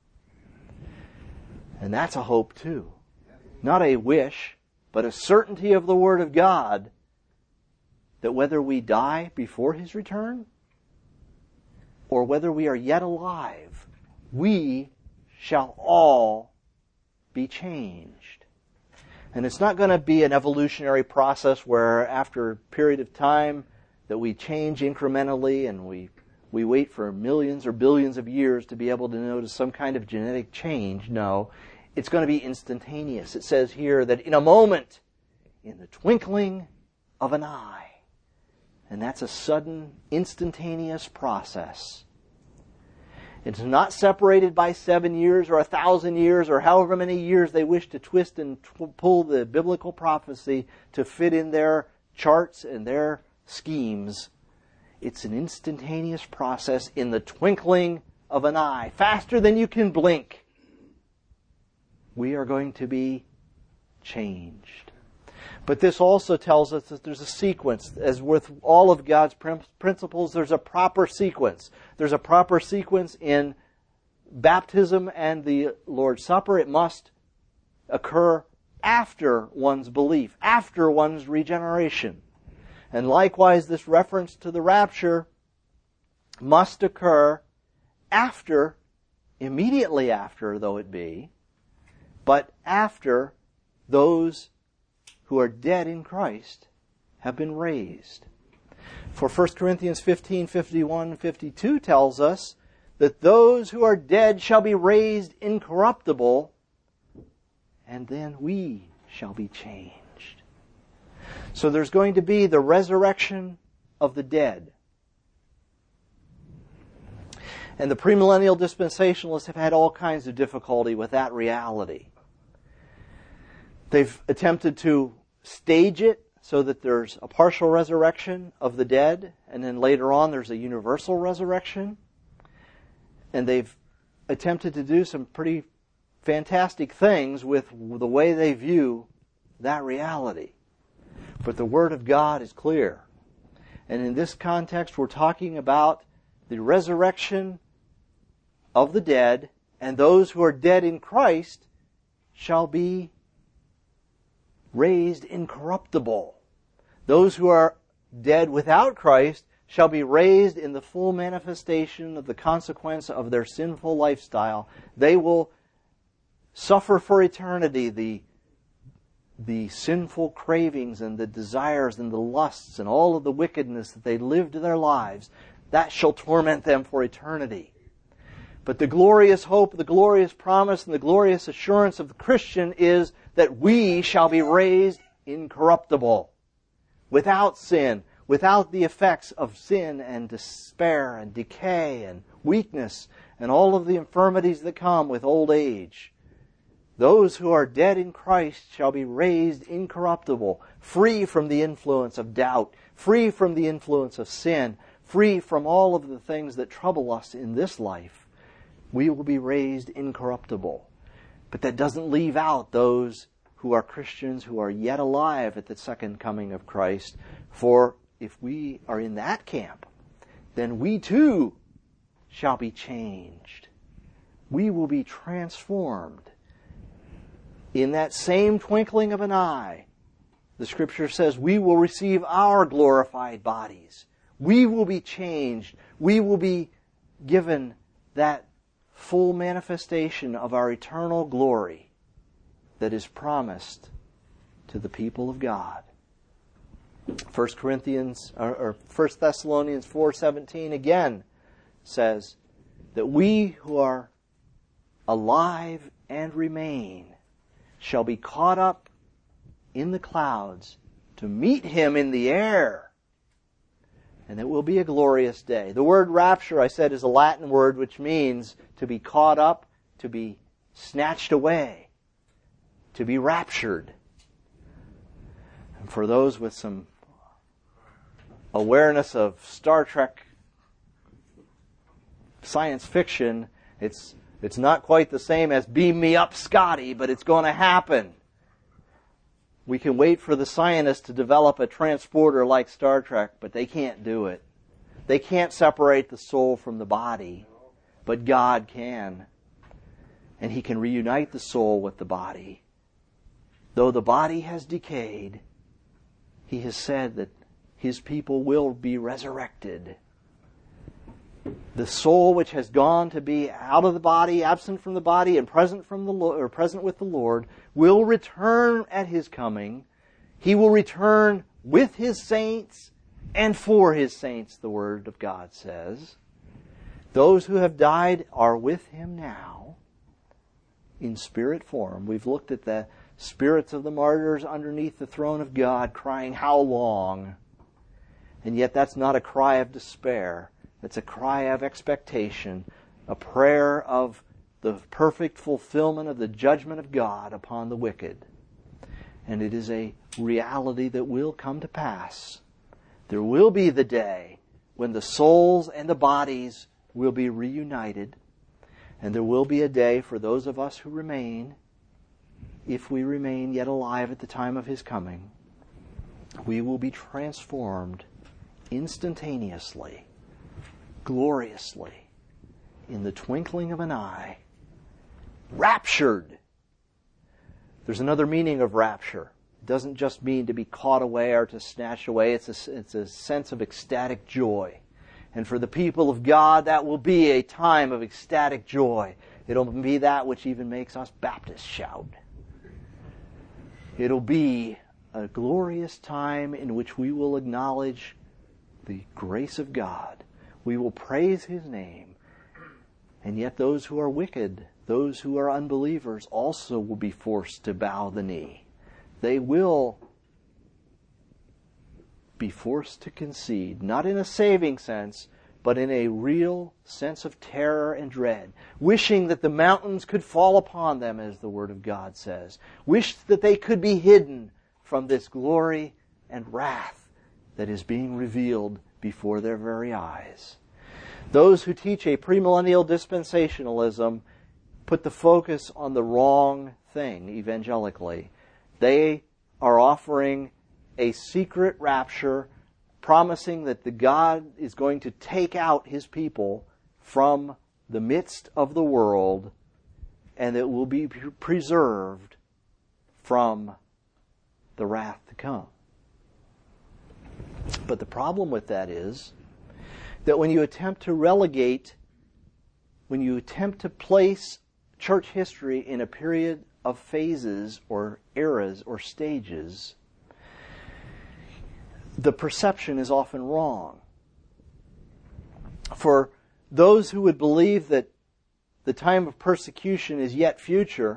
And that's a hope too. Not a wish, but a certainty of the Word of God that whether we die before His return or whether we are yet alive, we shall all be changed. And it's not going to be an evolutionary process where after a period of time that we change incrementally and we, we wait for millions or billions of years to be able to notice some kind of genetic change. No, it's going to be instantaneous. It says here that in a moment, in the twinkling of an eye. And that's a sudden, instantaneous process. It's not separated by seven years or a thousand years or however many years they wish to twist and t- pull the biblical prophecy to fit in their charts and their schemes. It's an instantaneous process in the twinkling of an eye. Faster than you can blink. We are going to be changed. But this also tells us that there's a sequence. As with all of God's principles, there's a proper sequence. There's a proper sequence in baptism and the Lord's Supper. It must occur after one's belief, after one's regeneration. And likewise, this reference to the rapture must occur after, immediately after, though it be, but after those who are dead in Christ have been raised. For First Corinthians fifteen, fifty-one, and fifty-two tells us that those who are dead shall be raised incorruptible, and then we shall be changed. So there's going to be the resurrection of the dead. And the premillennial dispensationalists have had all kinds of difficulty with that reality. They've attempted to stage it so that there's a partial resurrection of the dead, and then later on there's a universal resurrection. And they've attempted to do some pretty fantastic things with the way they view that reality. But the Word of God is clear. And in this context, we're talking about the resurrection of the dead, and those who are dead in Christ shall be raised incorruptible. Those who are dead without Christ shall be raised in the full manifestation of the consequence of their sinful lifestyle. They will suffer for eternity the, the sinful cravings and the desires and the lusts and all of the wickedness that they lived their lives. That shall torment them for eternity. But the glorious hope, the glorious promise, and the glorious assurance of the Christian is that we shall be raised incorruptible, without sin, without the effects of sin and despair and decay and weakness and all of the infirmities that come with old age. Those who are dead in Christ shall be raised incorruptible, free from the influence of doubt, free from the influence of sin, free from all of the things that trouble us in this life. We will be raised incorruptible. But that doesn't leave out those who are Christians who are yet alive at the second coming of Christ. For if we are in that camp, then we too shall be changed. We will be transformed. In that same twinkling of an eye, the Scripture says we will receive our glorified bodies. We will be changed. We will be given that full manifestation of our eternal glory that is promised to the people of God. First Corinthians or, or First Thessalonians four seventeen again says that we who are alive and remain shall be caught up in the clouds to meet Him in the air. And it will be a glorious day. The word rapture, I said, is a Latin word which means to be caught up, to be snatched away, to be raptured. And for those with some awareness of Star Trek science fiction, it's it's not quite the same as beam me up, Scotty, but it's going to happen. We can wait for the scientists to develop a transporter like Star Trek, but they can't do it. They can't separate the soul from the body, but God can. And He can reunite the soul with the body. Though the body has decayed, He has said that His people will be resurrected. The soul which has gone to be out of the body, absent from the body, and present from the Lord, or present with the Lord, will return at His coming. He will return with His saints and for His saints, the Word of God says. Those who have died are with Him now in spirit form. We've looked at the spirits of the martyrs underneath the throne of God crying, "How long?" And yet that's not a cry of despair. It's a cry of expectation, a prayer of the perfect fulfillment of the judgment of God upon the wicked. And it is a reality that will come to pass. There will be the day when the souls and the bodies will be reunited. And there will be a day for those of us who remain if we remain yet alive at the time of his coming, we will be transformed instantaneously, gloriously, in the twinkling of an eye, raptured. There's another meaning of rapture. It doesn't just mean to be caught away or to snatch away. It's a, it's a sense of ecstatic joy. And for the people of God, that will be a time of ecstatic joy. It'll be that which even makes us Baptists shout. It'll be a glorious time in which we will acknowledge the grace of God. We will praise his name. And yet those who are wicked, those who are unbelievers, also will be forced to bow the knee. They will be forced to concede, not in a saving sense, but in a real sense of terror and dread, wishing that the mountains could fall upon them, as the Word of God says, wished that they could be hidden from this glory and wrath that is being revealed before their very eyes. Those who teach a premillennial dispensationalism put the focus on the wrong thing evangelically. They are offering a secret rapture, promising that the God is going to take out his people from the midst of the world and it will be preserved from the wrath to come. But the problem with that is that when you attempt to relegate, when you attempt to place church history in a period of phases or eras or stages, the perception is often wrong. For those who would believe that the time of persecution is yet future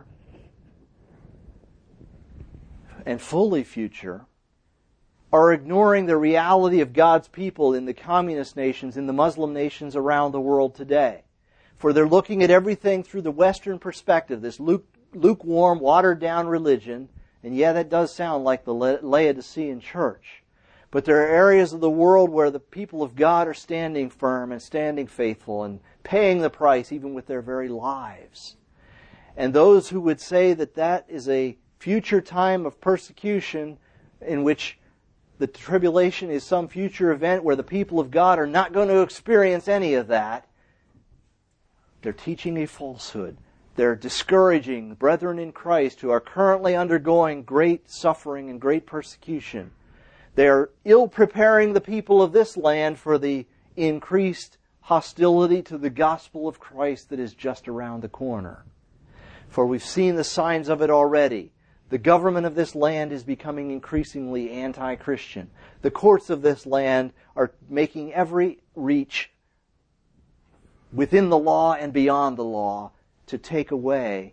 and fully future, are ignoring the reality of God's people in the communist nations, in the Muslim nations around the world today. For they're looking at everything through the Western perspective, this lukewarm, watered-down religion, and yeah, that does sound like the Laodicean church. But there are areas of the world where the people of God are standing firm and standing faithful and paying the price even with their very lives. And those who would say that that is a future time of persecution in which the tribulation is some future event where the people of God are not going to experience any of that, they're teaching a falsehood. They're discouraging brethren in Christ who are currently undergoing great suffering and great persecution. They're ill-preparing the people of this land for the increased hostility to the gospel of Christ that is just around the corner. For we've seen the signs of it already. The government of this land is becoming increasingly anti-Christian. The courts of this land are making every reach within the law and beyond the law to take away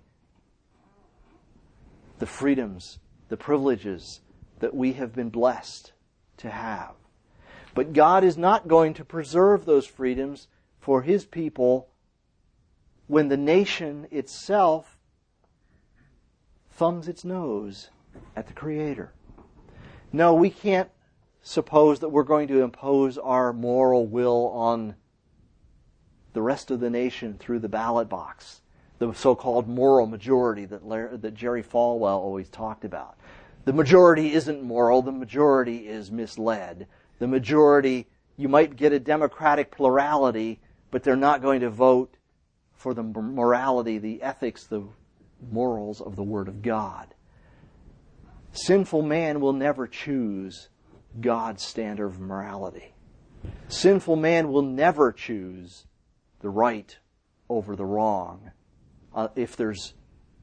the freedoms, the privileges that we have been blessed to have. But God is not going to preserve those freedoms for his people when the nation itself thumbs its nose at the Creator. No, we can't suppose that we're going to impose our moral will on the rest of the nation through the ballot box, the so-called moral majority that, Larry, that Jerry Falwell always talked about. The majority isn't moral, the majority is misled. The majority, you might get a democratic plurality, but they're not going to vote for the morality, the ethics, the morals of the Word of God. Sinful man will never choose God's standard of morality. Sinful man will never choose the right over the wrong uh, if there's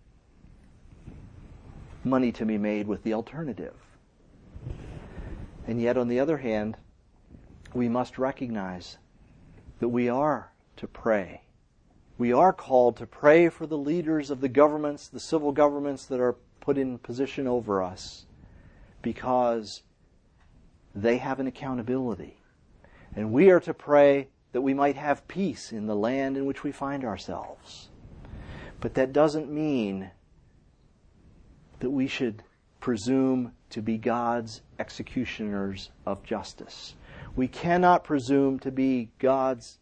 money to be made with the alternative. And yet, on the other hand, we must recognize that we are to pray. We are called to pray for the leaders of the governments, the civil governments that are put in position over us, because they have an accountability. And we are to pray that we might have peace in the land in which we find ourselves. But that doesn't mean that we should presume to be God's executioners of justice. We cannot presume to be God's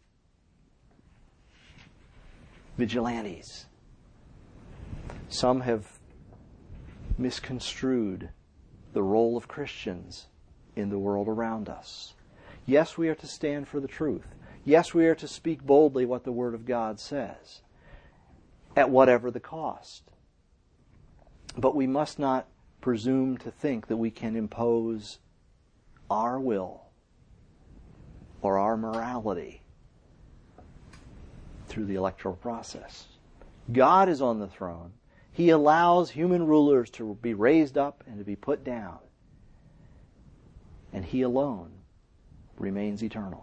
vigilantes. Some have misconstrued the role of Christians in the world around us. Yes, we are to stand for the truth. Yes, we are to speak boldly what the Word of God says, at whatever the cost. But we must not presume to think that we can impose our will or our morality through the electoral process. God is on the throne. He allows human rulers to be raised up and to be put down. And He alone remains eternal.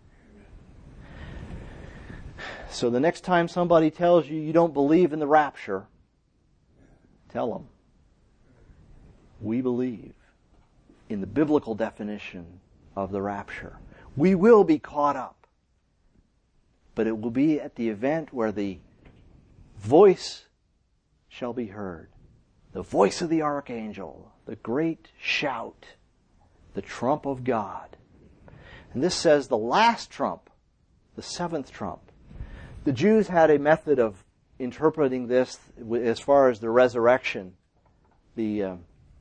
So the next time somebody tells you you don't believe in the rapture, tell them, we believe in the biblical definition of the rapture. We will be caught up. But it will be at the event where the voice shall be heard. The voice of the archangel, the great shout, the trump of God. And this says the last trump, the seventh trump. The Jews had a method of interpreting this as far as the resurrection. The uh,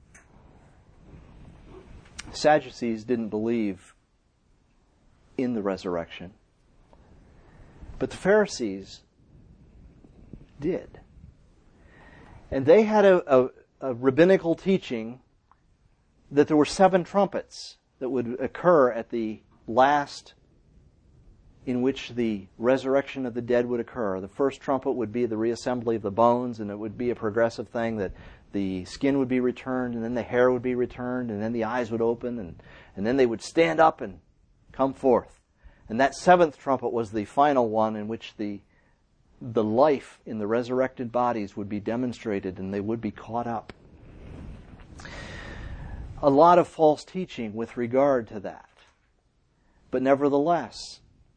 Sadducees didn't believe in the resurrection. But the Pharisees did. And they had a, a, a rabbinical teaching that there were seven trumpets that would occur at the last, in which the resurrection of the dead would occur. The first trumpet would be the reassembly of the bones, and it would be a progressive thing that the skin would be returned, and then the hair would be returned, and then the eyes would open, and, and then they would stand up and come forth. And that seventh trumpet was the final one in which the the life in the resurrected bodies would be demonstrated and they would be caught up. A lot of false teaching with regard to that. But nevertheless,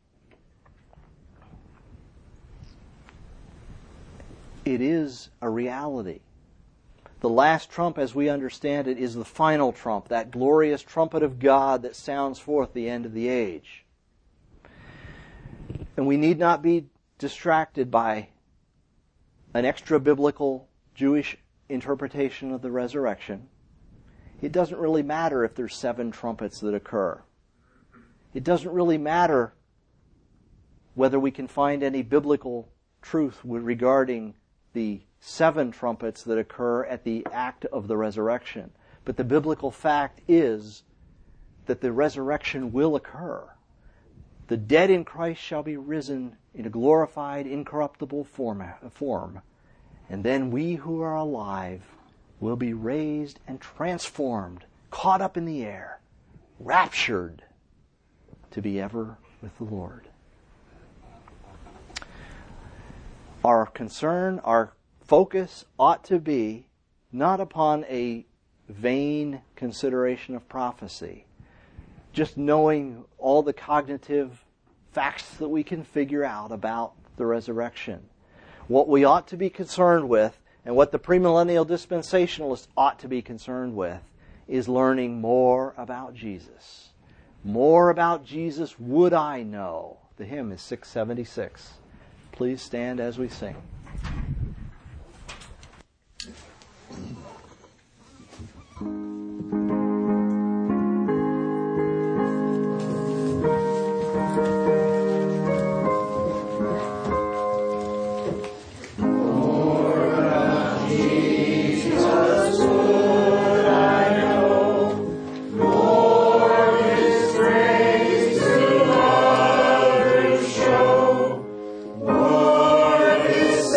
it is a reality. The last trump, as we understand it, is the final trump, that glorious trumpet of God that sounds forth the end of the age. And we need not be distracted by an extra-biblical Jewish interpretation of the resurrection. It doesn't really matter if there's seven trumpets that occur. It doesn't really matter whether we can find any biblical truth regarding the seven trumpets that occur at the act of the resurrection. But the biblical fact is that the resurrection will occur. The dead in Christ shall be risen in a glorified, incorruptible form, form. And then we who are alive will be raised and transformed, caught up in the air, raptured to be ever with the Lord. Our concern, our focus ought to be not upon a vain consideration of prophecy, just knowing all the cognitive facts that we can figure out about the resurrection. What we ought to be concerned with, and what the premillennial dispensationalists ought to be concerned with, is learning more about Jesus. More about Jesus would I know. The hymn is six seventy-six. Please stand as we sing. More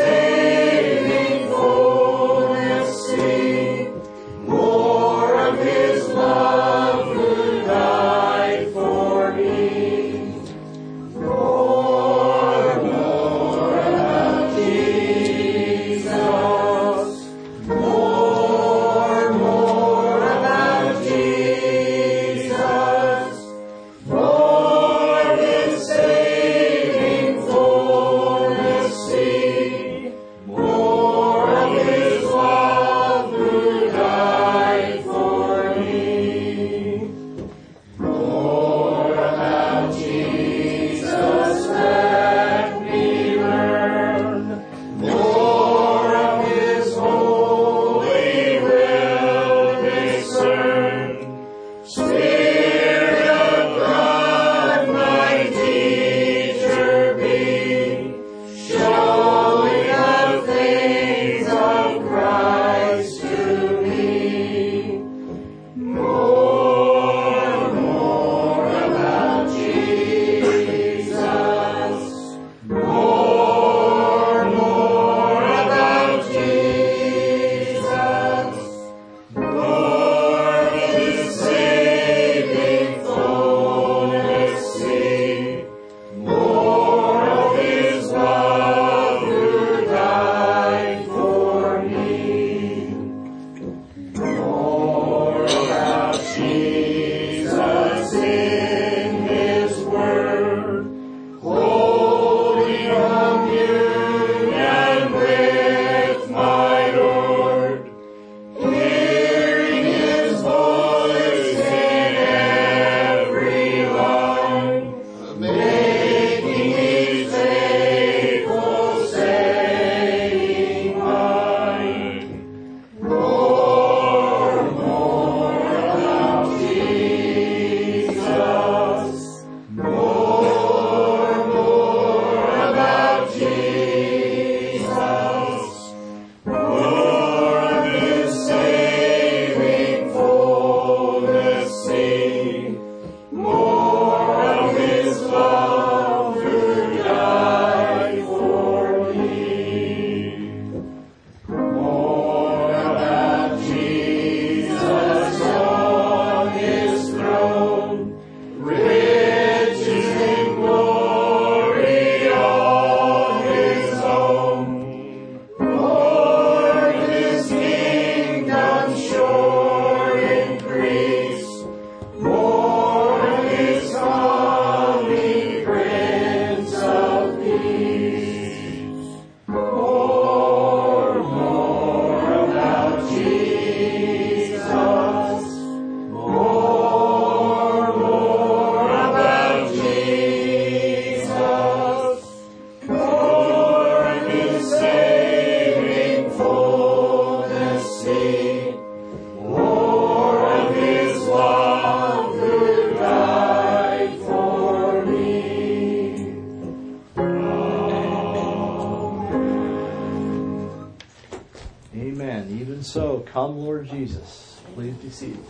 Amen. Even so, come, Lord Jesus. Please be seated.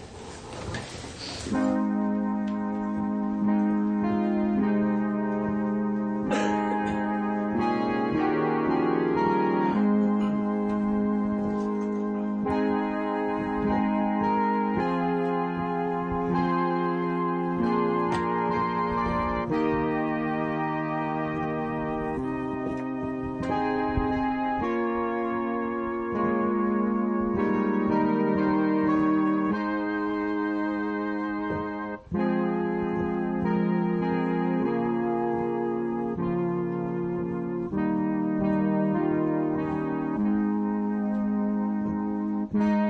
Thank you.